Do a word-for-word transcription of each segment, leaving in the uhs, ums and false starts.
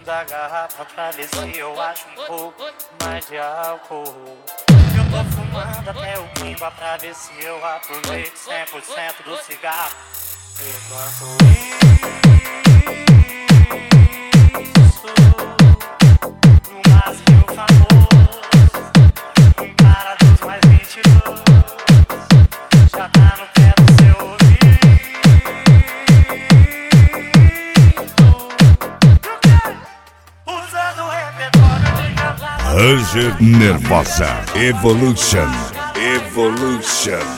da garrafa pra ver se eu acho um pouco mais de álcool. Eu tô fumando até o quimba pra ver se eu aproveito cem por cento do cigarro. Enquanto isso, no máximo famoso, um cara dos mais mentirosos já tá no pé do seu ouvido. Usando o repertório de cantar Ranger Nervosa Evolution Evolution.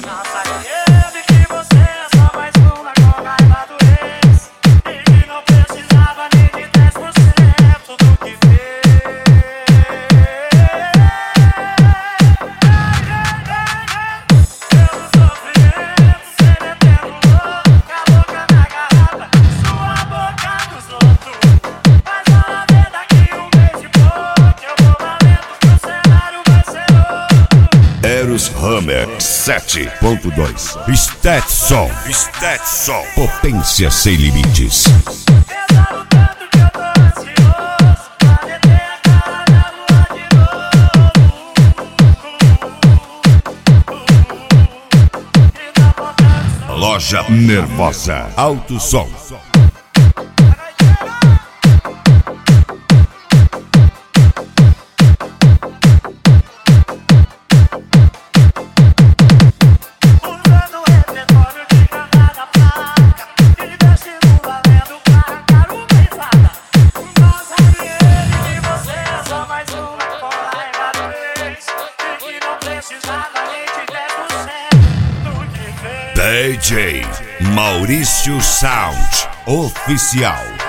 Eros Hammer sete ponto dois Stetson Stetson Potência sem limites. Loja Nervosa Alto Som. D J Maurício Sound Oficial.